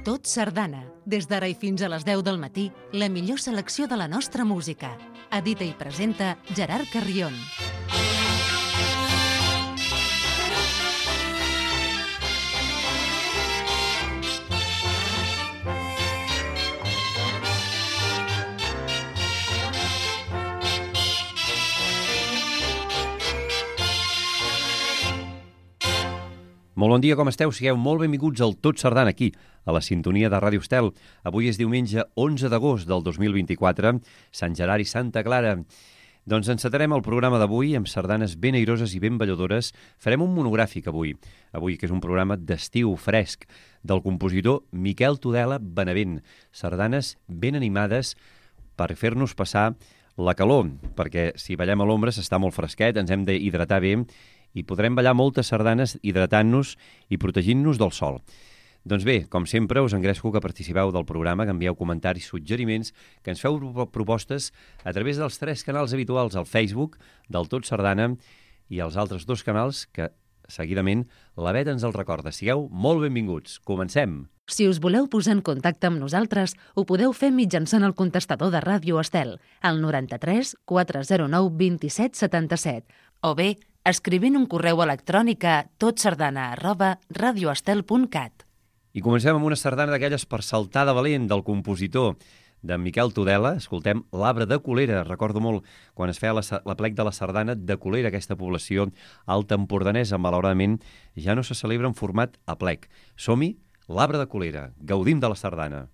Tot Sardana. Des d'ara i fins a les 10 del matí, la millor selecció de la nostra música. Edita i presenta Gerard Carrion. Molt bon dia, com esteu? Sigueu molt benvinguts al Tot Sardana, aquí, a la sintonia de Ràdio Estel. Avui és diumenge 11 d'agost del 2024, Sant Gerard i Santa Clara. Doncs encetarem el programa d'avui amb sardanes ben airoses i ben balladores. Farem un monogràfic avui, que és un programa d'estiu fresc, del compositor Miquel Tudela Benavent. Sardanes ben animades per fer-nos passar la calor, perquè si ballem a l'ombra s'està molt fresquet, ens hem d'hidratar bé, i podrem ballar moltes sardanes hidratant-nos i protegint-nos del sol. Doncs bé, com sempre, us engresco que participeu del programa, que envieu comentaris, suggeriments, que ens feu propostes a través dels 3 canals habituals, al Facebook del Tot Sardana i els altres 2 canals que, seguidament, la Bet ens el recorda. Sigueu molt benvinguts. Comencem! Si us voleu posar en contacte amb nosaltres, ho podeu fer mitjançant el contestador de Ràdio Estel, al 93 409 27 77, o bé escrivint un correu electrònic a totsardana@radioestel.cat. I comencem amb una sardana d'aquelles per saltar de valent del compositor de Miquel Tudela. Escoltem l'Arbre de Colera. Recordo molt quan es feia l'aplec de la sardana de Colera, aquesta població alta empordanesa. Malauradament ja no se celebra en format aplec. Som-hi, l'Arbre de Colera. Gaudim de la sardana.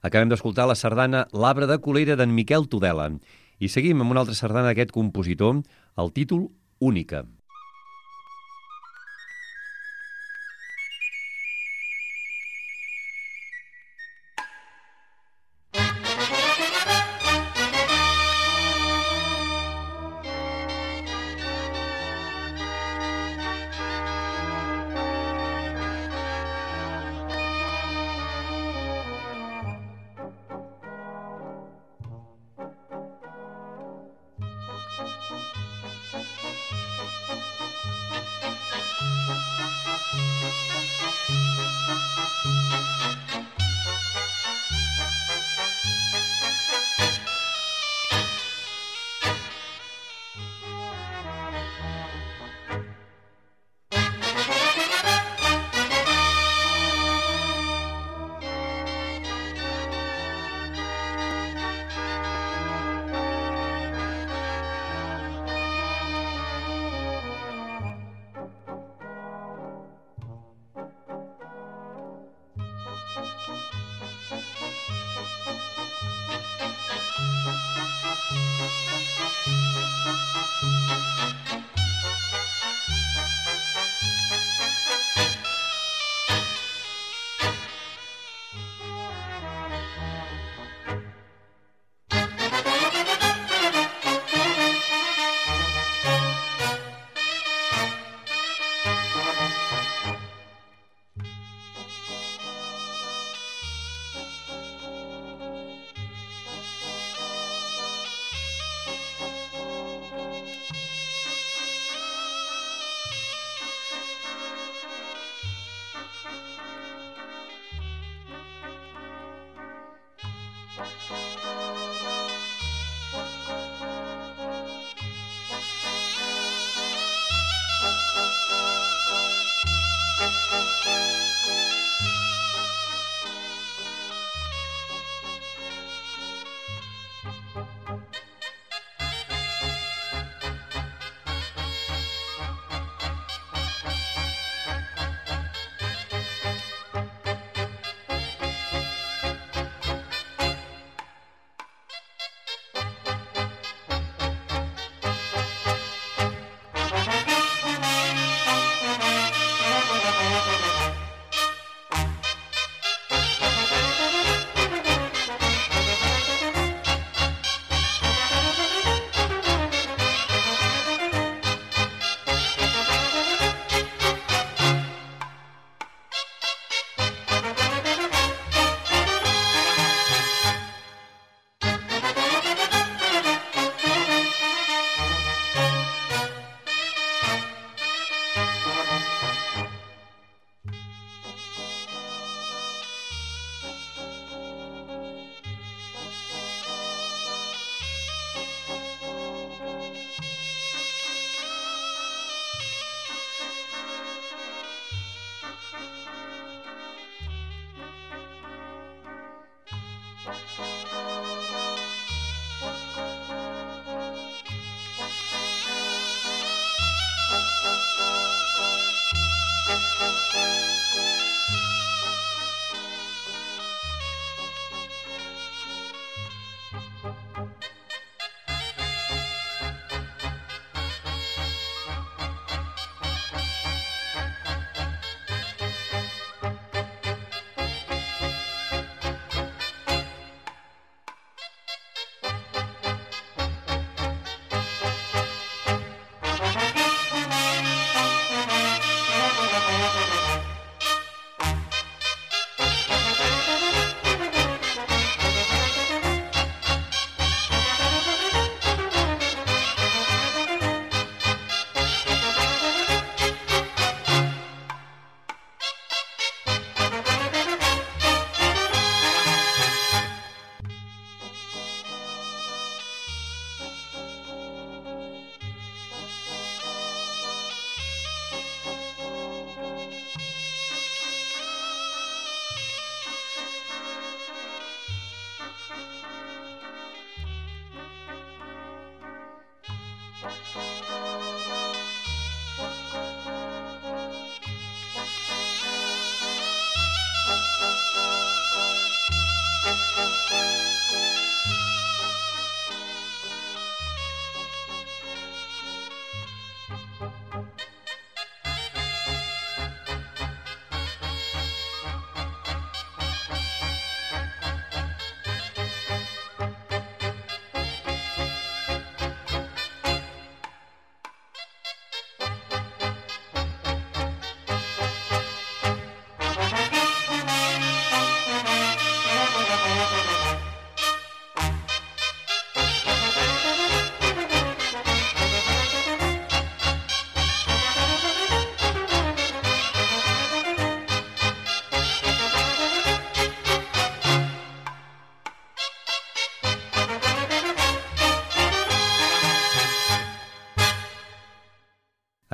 Acabem d'escoltar la sardana L'Arbre de Colera d'en Miquel Tudela. I seguim amb una altra sardana d'aquest compositor, el títol Única.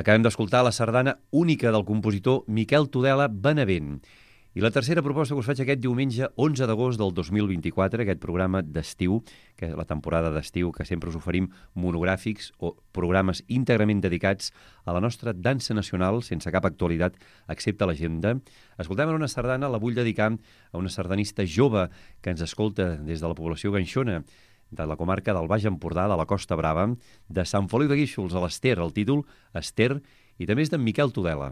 Acabem d'escoltar la sardana única del compositor Miquel Tudela Benavent. I la tercera proposta que us faig aquest diumenge 11 d'agost del 2024, aquest programa d'estiu, que és la temporada d'estiu, que sempre us oferim monogràfics o programes íntegrament dedicats a la nostra dansa nacional, sense cap actualitat, excepte l'agenda. Escoltem una sardana, la vull dedicar a una sardanista jove que ens escolta des de la població ganxona, de la comarca del Baix Empordà, de la Costa Brava, de Sant Feliu de Guíxols, a l'Ester, el títol Ester, i també és d'en Miquel Tudela.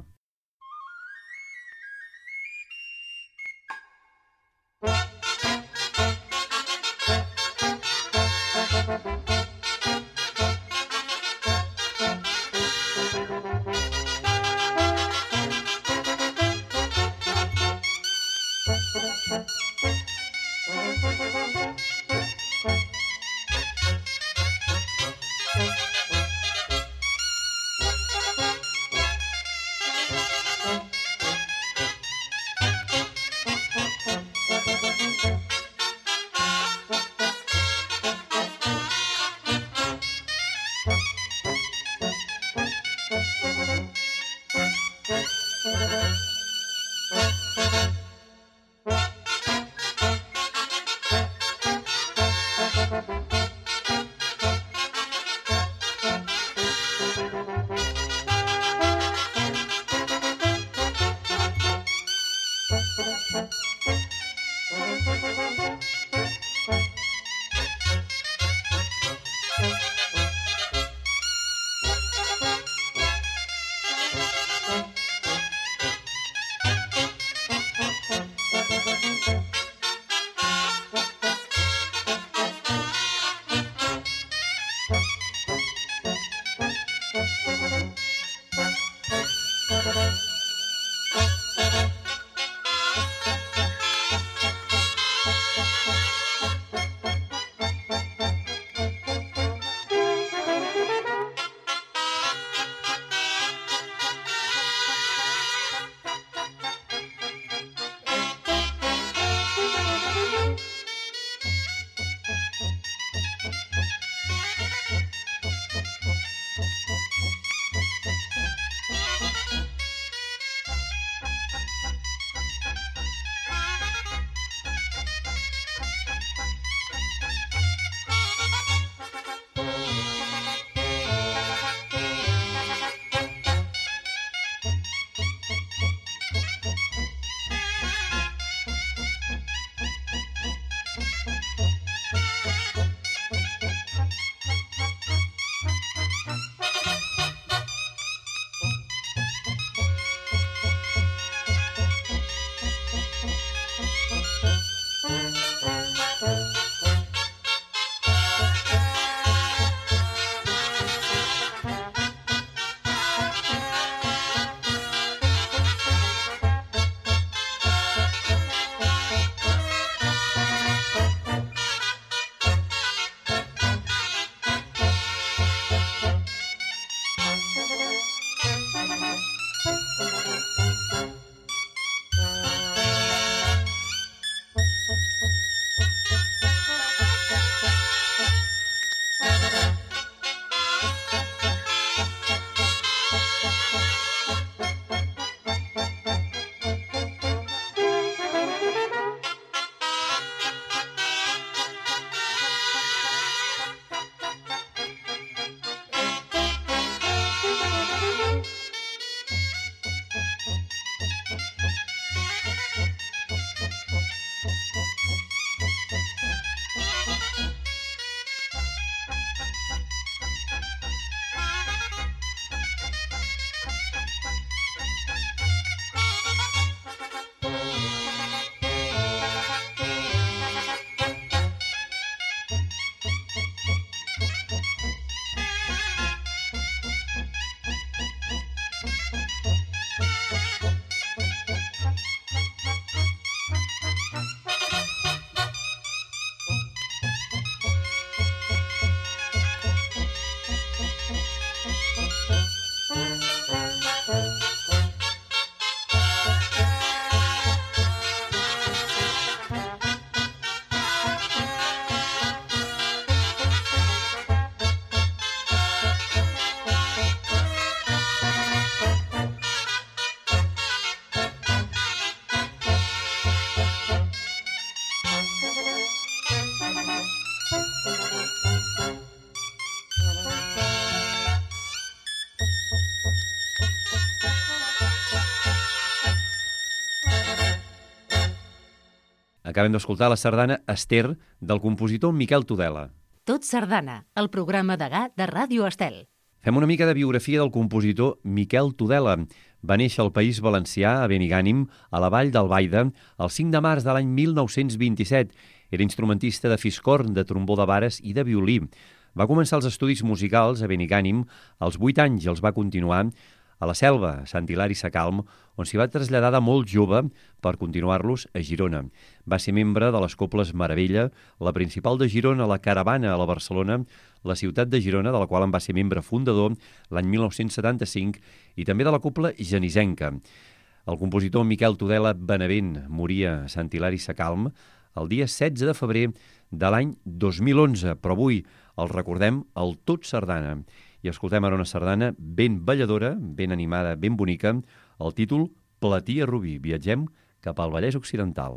Acabem d'escoltar la sardana Ester del compositor Miquel Tudela. Tot Sardana, el programa degà de Ràdio Estel. Fem una mica de biografia del compositor Miquel Tudela. Va néixer al País Valencià, a Benigànim, a la Vall d'Albaida, el 5 de març de l'any 1927. Era instrumentista de fiscorn, de trombó de vares i de violí. Va començar els estudis musicals a Benigànim als 8 anys i els va continuar a la Selva, a Sant Hilari Sacalm, on s'hi va traslladar de molt jove per continuar-los a Girona. Va ser membre de les Coples Meravella, la principal de Girona, la Caravana a la Barcelona, la ciutat de Girona, de la qual en va ser membre fundador l'any 1975, i també de la Copla Genisenca. El compositor Miquel Tudela Benavent moria a Sant Hilari Sacalm el dia 16 de febrer de l'any 2011, però avui el recordem al Tot Sardana. I escoltem ara una sardana ben balladora, ben animada, ben bonica, el títol Platí a Rubí. Viatgem cap al Vallès Occidental.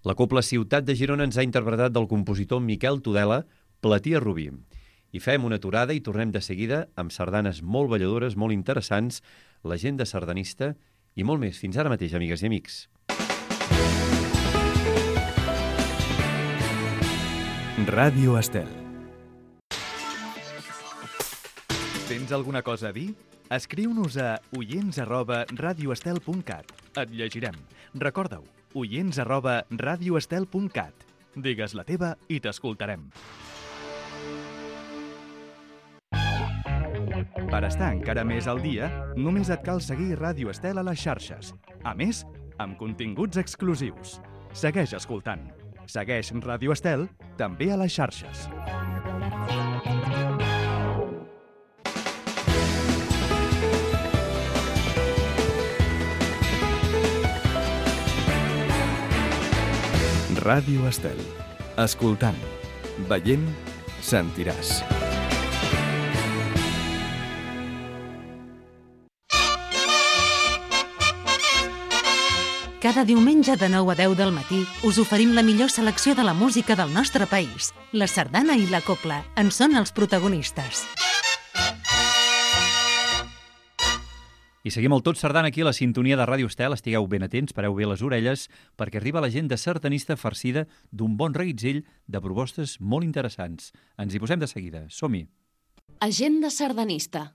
La Cobla Ciutat de Girona ens ha interpretat del compositor Miquel Tudela, Platia Rubí. I fem una aturada i tornem de seguida amb sardanes molt balladores, molt interessants, l'agenda sardanista i molt més. Fins ara mateix, amigues i amics. Ràdio Estel. Tens alguna cosa a dir? Escriu-nos a oients@radioestel.cat. Et llegirem. Recorda-ho, oients@radioestel.cat. Digues la teva i t'escoltarem. Per estar encara més al dia, només et cal seguir Ràdio Estel a les xarxes. A més, amb continguts exclusius. Segueix escoltant. Segueix Ràdio Estel també a les xarxes. Ràdio Estel. Escoltant, veient, sentiràs. Cada diumenge de 9 a 10 del matí us oferim la millor selecció de la música del nostre país. La sardana i la cobla en són els protagonistes. I seguim el Tot Sardana aquí a la sintonia de Ràdio Estel. Estigueu ben atents, pareu bé les orelles, perquè arriba l'agenda sardanista farcida d'un bon reguitzell de propostes molt interessants. Ens hi posem de seguida. Som-hi. Agenda sardanista.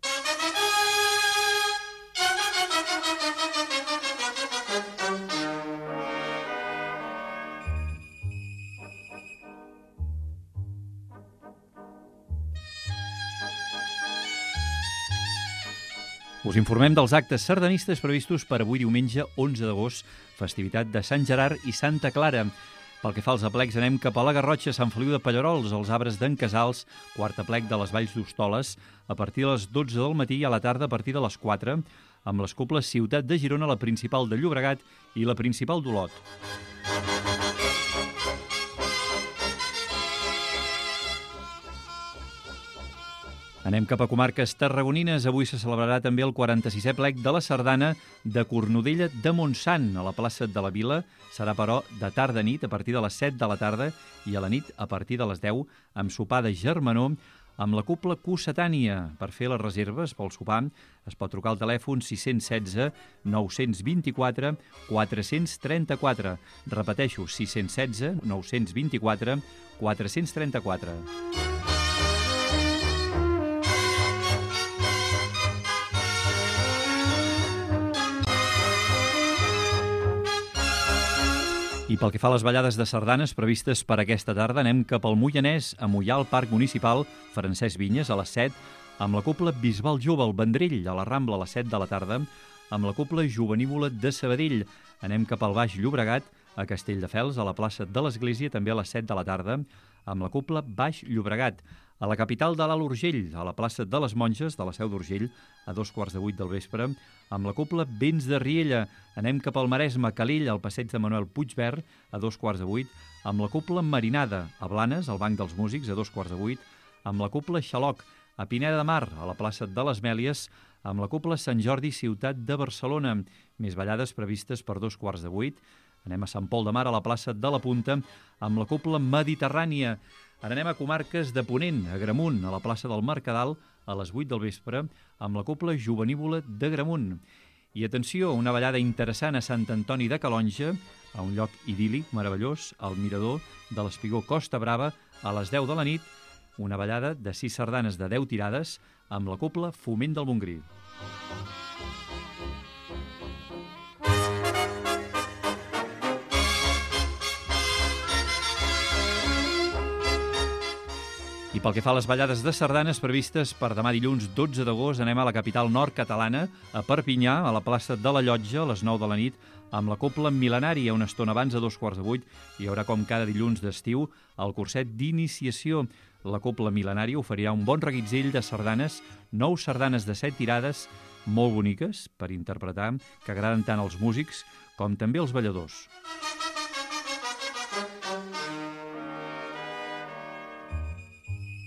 Us informem dels actes sardanistes previstos per avui diumenge 11 d'agost, festivitat de Sant Gerard i Santa Clara. Pel que fa als aplecs, anem cap a la Garrotxa, Sant Feliu de Pallerols, als arbres d'en Casals, quart aplec de les Valls d'Hostoles, a partir de les 12 del matí i a la tarda a partir de les 4, amb les cobles Ciutat de Girona, la principal de Llobregat i la principal d'Olot. Anem cap a comarques tarragonines. Avui se celebrarà també el 46è plec de la sardana de Cornudella de Montsant, a la plaça de la Vila. Serà, però, de tarda a nit, a partir de les 7 de la tarda, i a la nit, a partir de les 10, amb sopar de germanor, amb la cobla Cossetània. Per fer les reserves pel sopar es pot trucar al telèfon 616 924 434. Repeteixo, 616 924 434. I pel que fa a les ballades de sardanes previstes per aquesta tarda, anem cap al Moianès, a mullar al Parc Municipal Francesc Vinyes a les 7, amb la cobla Bisbal Jove al Vendrell, a la Rambla a les 7 de la tarda, amb la cobla Jovenívola de Sabadell. Anem cap al Baix Llobregat, a Castelldefels, a la plaça de l'Església, també a les 7 de la tarda, amb la cobla Baix Llobregat. A la capital de l'Alt Urgell, a la plaça de les Monges, de la Seu d'Urgell, a 2:15 del vespre, amb la cobla Vents de Riella. Anem cap al Maresme, Calell, al passeig de Manuel Puigverd, a 2:15, amb la cobla Marinada, a Blanes, al Banc dels Músics, a 2:15, amb la cobla Xaloc, a Pineda de Mar, a la plaça de les Mèlies, amb la cobla Sant Jordi, ciutat de Barcelona. Més ballades previstes per 2:15. Anem a Sant Pol de Mar, a la plaça de la Punta, amb la cobla Mediterrània. Ara anem a comarques de Ponent, a Agramunt, a la plaça del Mercadal, a les 8 del vespre, amb la cobla Jovenívola d'Agramunt. I atenció, una ballada interessant a Sant Antoni de Calonja, a un lloc idíl·lic, meravellós, al mirador de l'Espigó Costa Brava, a les 10 de la nit, una ballada de 6 sardanes de 10 tirades, amb la cobla Foment del Montgrí. I pel que fa a les ballades de sardanes previstes per demà dilluns 12 d'agost, anem a la capital nord catalana, a Perpinyà, a la plaça de la Llotja, a les 9 de la nit, amb la cobla Mil·lenària. Una estona abans, a 2:15, hi haurà, com cada dilluns d'estiu, el curset d'iniciació. La cobla Mil·lenària oferirà un bon reguitzell de sardanes, 9 sardanes de 7 tirades, molt boniques per interpretar, que agraden tant als músics com també als balladors.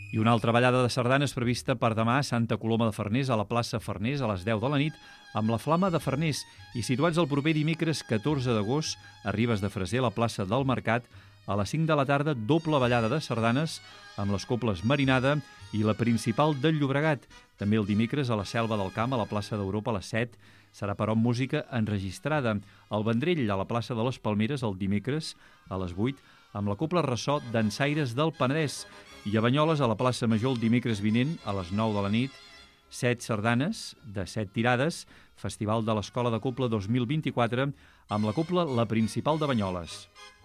I una altra ballada de sardanes prevista per demà a Santa Coloma de Farners, a la plaça Farners, a les 10 de la nit, amb la Flama de Farners, i situats el proper dimecres 14 d'agost a Ribes de Freser, a la plaça del Mercat, a les 5 de la tarda, doble ballada de sardanes amb les coples Marinada i la Principal del Llobregat. També el dimecres a la Selva del Camp, a la plaça d'Europa, a les 7, serà però amb música enregistrada. Al Vendrell, a la plaça de les Palmeres, el dimecres a les 8, amb la copla Ressò d'Ensaires del Penedès. I a Banyoles, a la plaça Major, el dimecres vinent, a les 9 de la nit, 7 sardanes de 7 tirades, Festival de l'Escola de Copla 2024, amb la copla La Principal de Banyoles.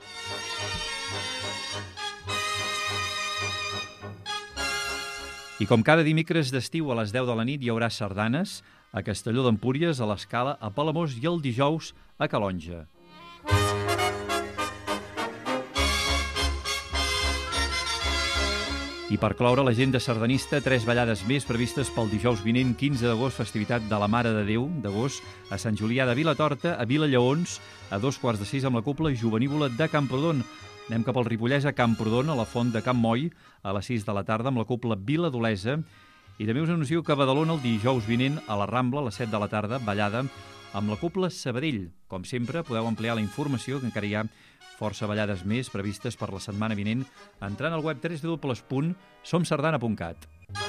I com cada dimecres d'estiu a les 10 de la nit hi haurà sardanes a Castelló d'Empúries, a l'Escala, a Palamós i el dijous a Calonge. I per cloure l'agenda sardanista, 3 ballades més previstes pel dijous vinent, 15 d'agost, festivitat de la Mare de Déu d'agost, a Sant Julià de Vilatorta, a Vilallaons, a 5:15 amb la copla Jovenívola de Camprodon. Anem cap al Ripollès, a Camprodon, a la Font de Camp Moll, a les 6 de la tarda amb la copla Vila d'Olesa. I també us anuncio que a Badalona el dijous vinent, a la Rambla, a les 7 de la tarda, ballada amb la copla Sabadell. Com sempre, podeu ampliar la informació, que encara hi ha força ballades més previstes per la setmana vinent, entrant al web www.somsardana.cat.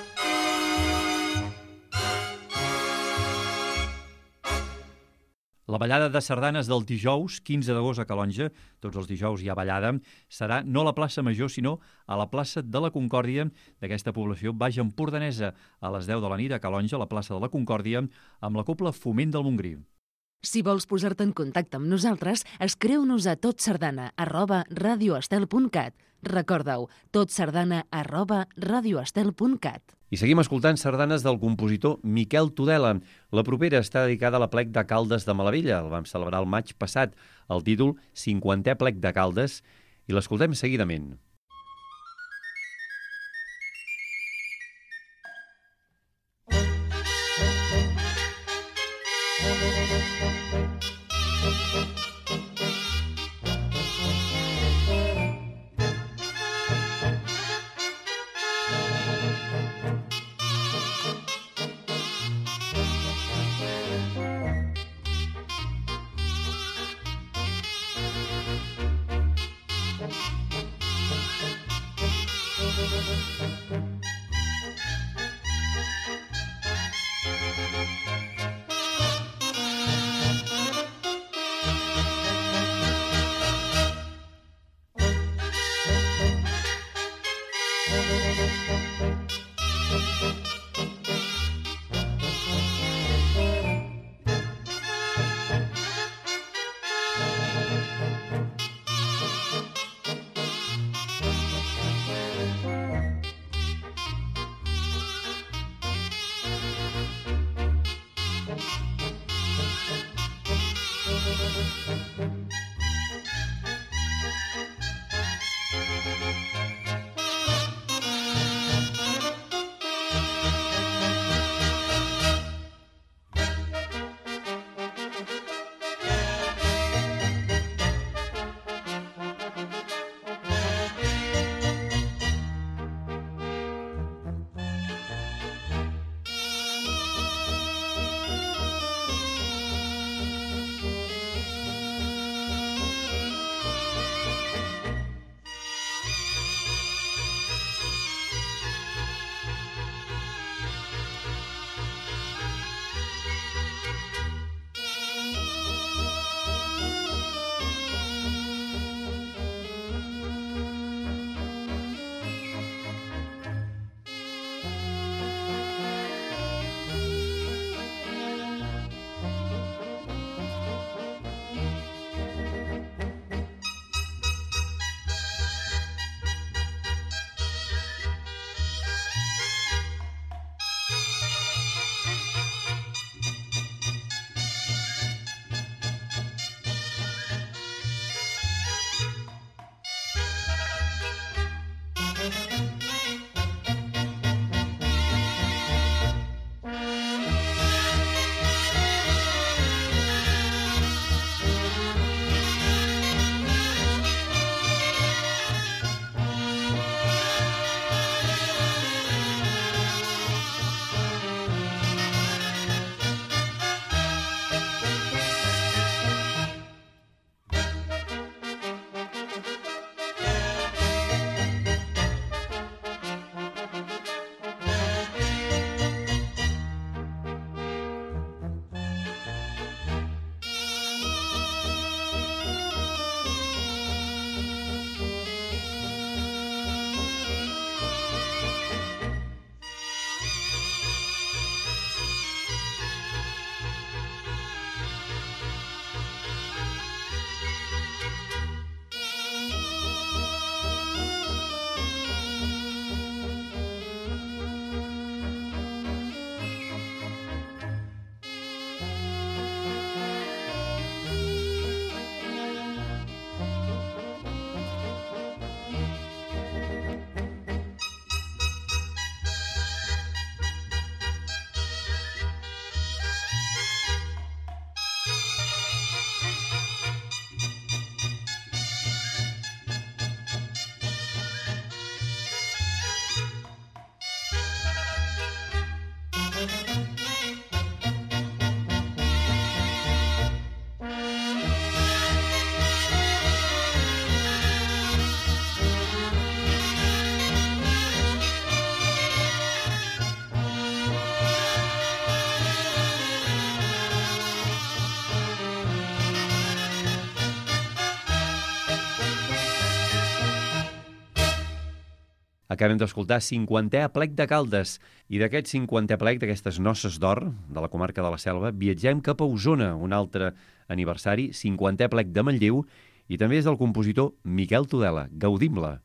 La ballada de sardanes del dijous, 15 d'agost a Calonge, tots els dijous hi ha ballada, serà no a la plaça Major, sinó a la plaça de la Concòrdia d'aquesta població baix empordanesa, a les 10 de la nit a Calonge, a la plaça de la Concòrdia, amb la copla Foment del Montgrí. Si vols posar-te en contacte amb nosaltres, escriu-nos a totsardana@radioestel.cat. Recorda-ho, totsardana@radioestel.cat. I seguim escoltant sardanes del compositor Miquel Tudela. La propera està dedicada a la plec de Caldes de Malavella. El vam celebrar el maig passat. El títol, 50è plec de Caldes, i l'escoltem seguidament. Acabem d'escoltar 50è aplec de Caldes i d'aquest 50è aplec, d'aquestes noces d'or de la comarca de la Selva, viatgem cap a Osona, un altre aniversari, 50è aplec de Manlleu, i també és del compositor Miquel Tudela. Gaudim-la!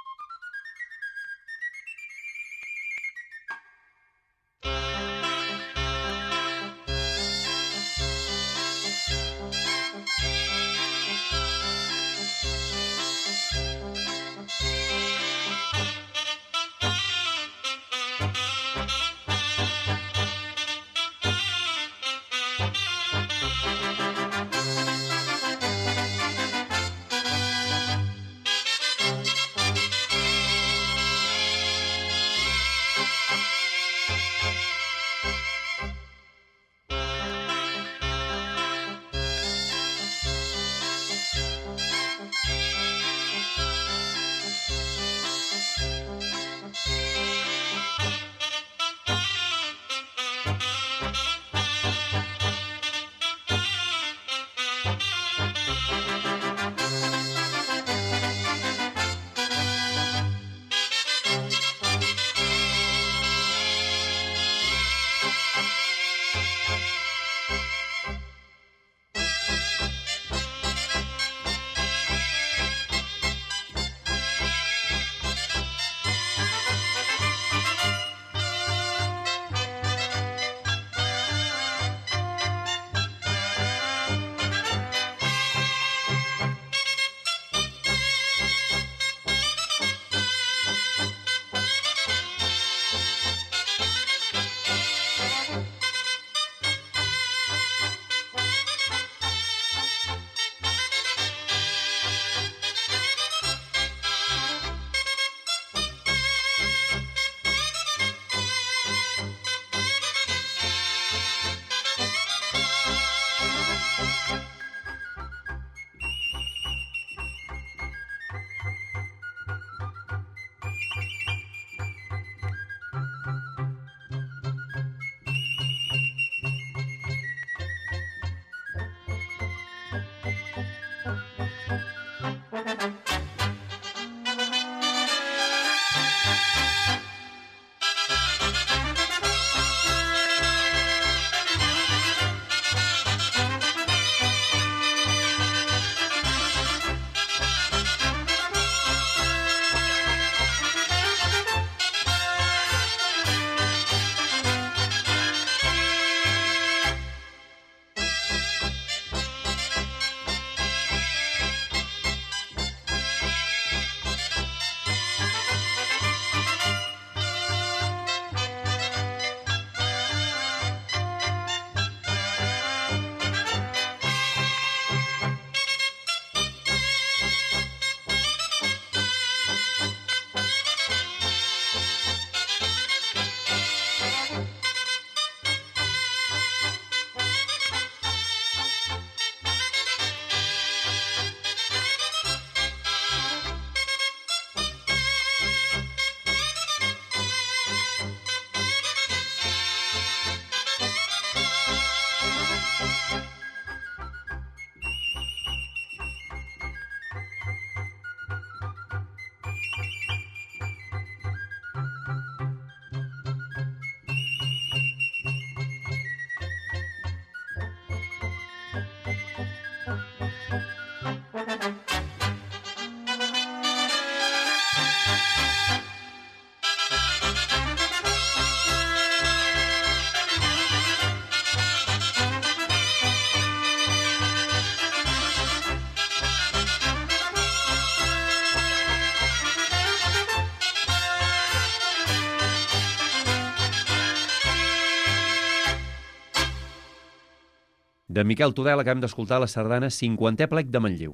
De Miquel Tudela acabem d'escoltar la sardana 50è aplec de Manlleu.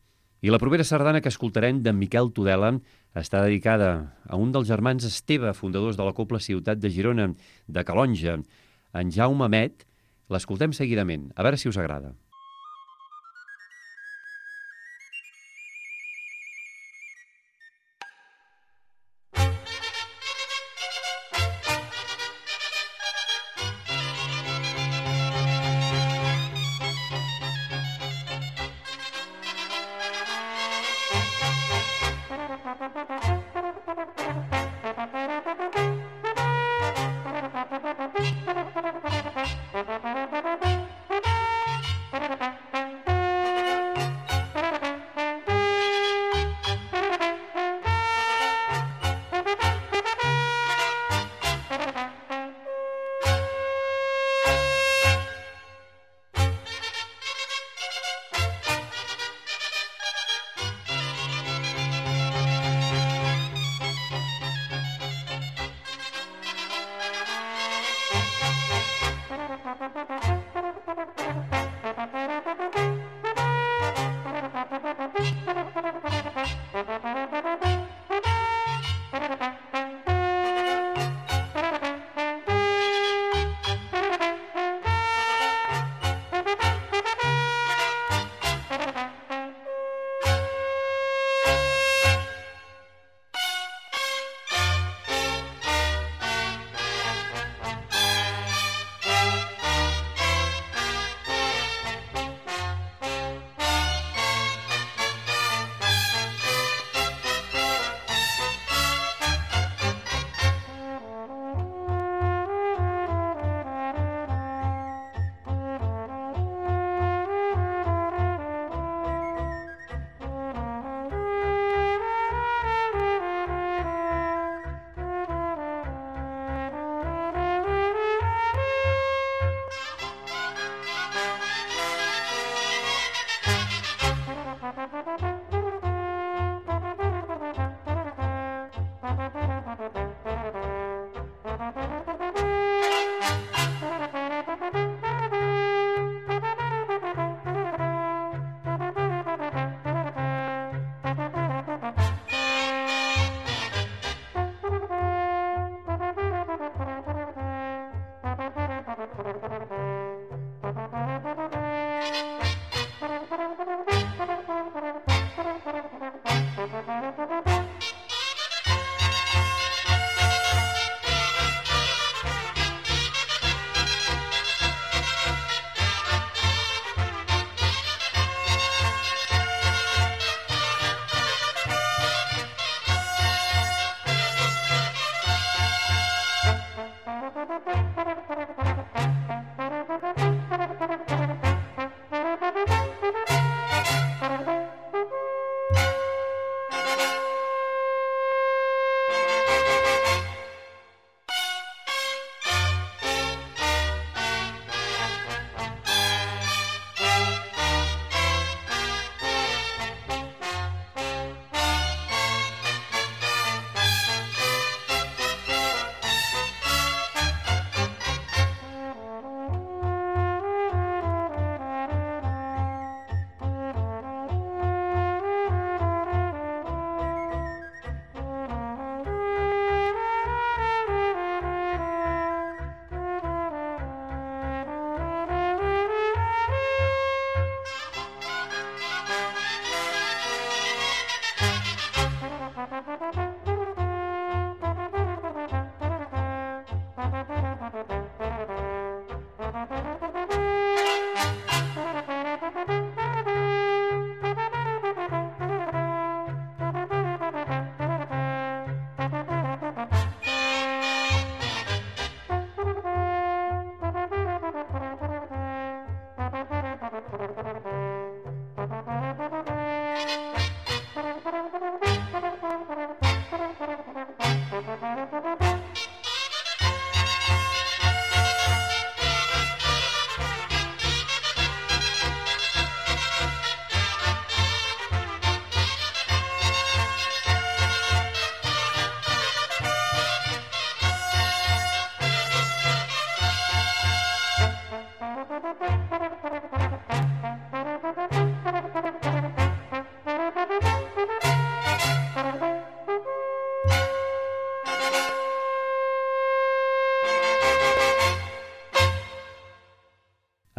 I la propera sardana que escoltarem de Miquel Tudela està dedicada a un dels germans Esteve, fundadors de la Cobla Ciutat de Girona, de Calonja, en Jaume Amet. L'escoltem seguidament, a veure si us agrada.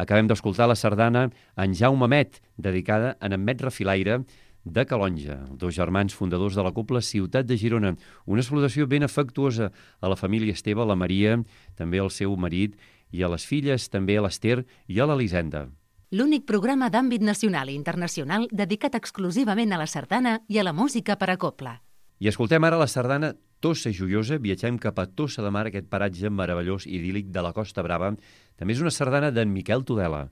Acabem d'escoltar la sardana En Jaume Met, dedicada a en Met Refilaire de Calonja, dos germans fundadors de la Cobla Ciutat de Girona. Una salutació ben afectuosa a la família Esteve, a la Maria, també al seu marit, i a les filles, també a l'Ester i a l'Elisenda. L'únic programa d'àmbit nacional i internacional dedicat exclusivament a la sardana i a la música per a cobla. I escoltem ara la sardana Tossa Joiosa. Viatgem cap a Tossa de Mar, aquest paratge meravellós i idíl·lic de la Costa Brava. També és una sardana d'en Miquel Tudela.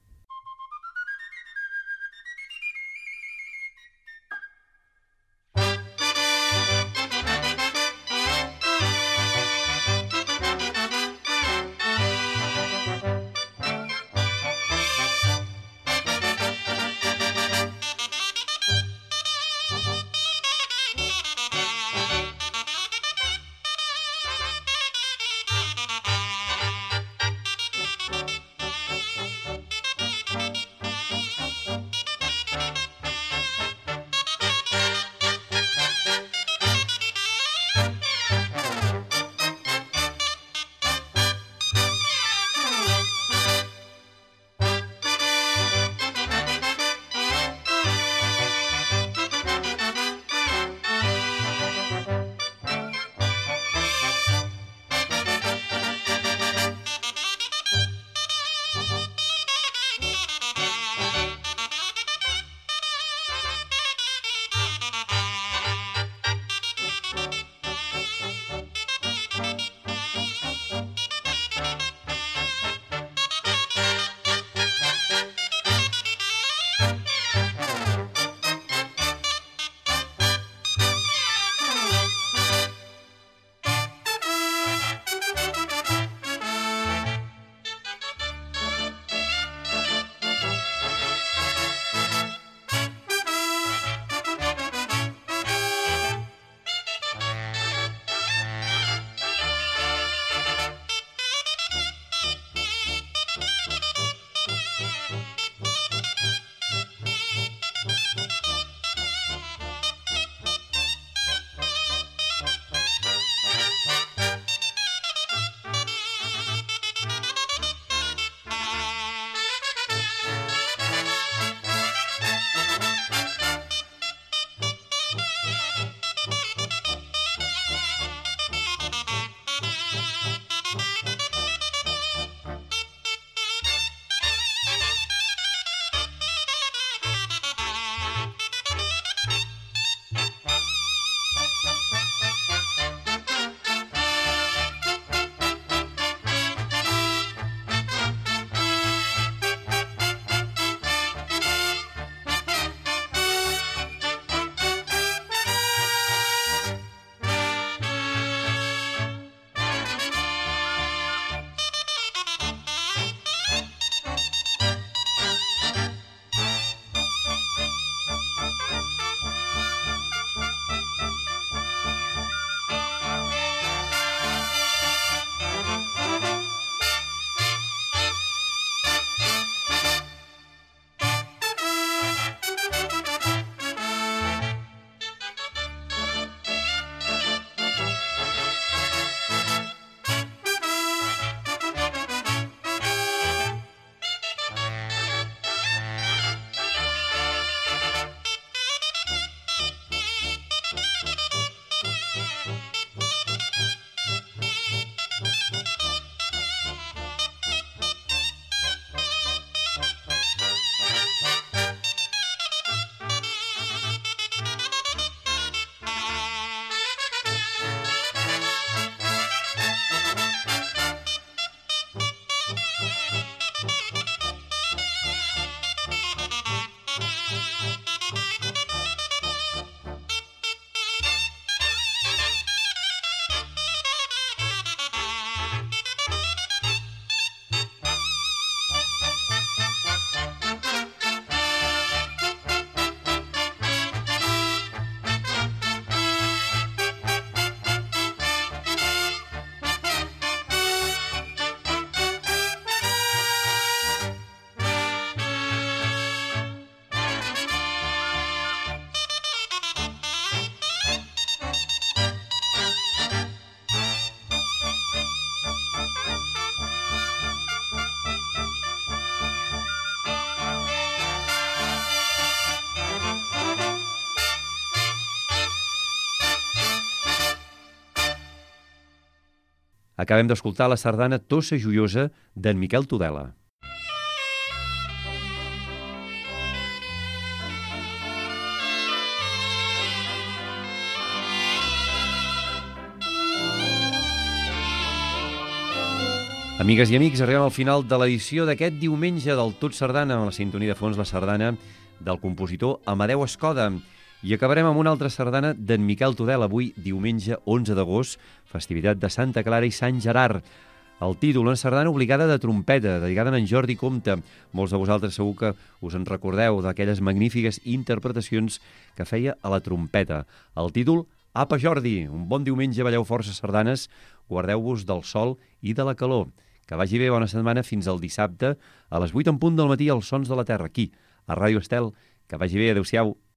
Acabem d'escoltar la sardana Tossa Joiosa d'en Miquel Tudela. Amigues i amics, arribem al final de l'edició d'aquest diumenge del Tot Sardana, amb la sintonia de fons, la sardana del compositor Amadeu Escoda. I acabarem amb una altra sardana d'en Miquel Tudela, avui diumenge 11 d'agost, festivitat de Santa Clara i Sant Gerard. El títol, una sardana obligada de trompeta, dedicada a en Jordi Comte. Molts de vosaltres segur que us en recordeu d'aquelles magnífiques interpretacions que feia a la trompeta. El títol, Apa Jordi, un bon diumenge, balleu força sardanes, guardeu-vos del sol i de la calor. Que vagi bé, bona setmana, fins al dissabte, a les 8 en punt del matí, als Sons de la Terra, aquí, a Ràdio Estel. Que vagi bé, adeu-siau.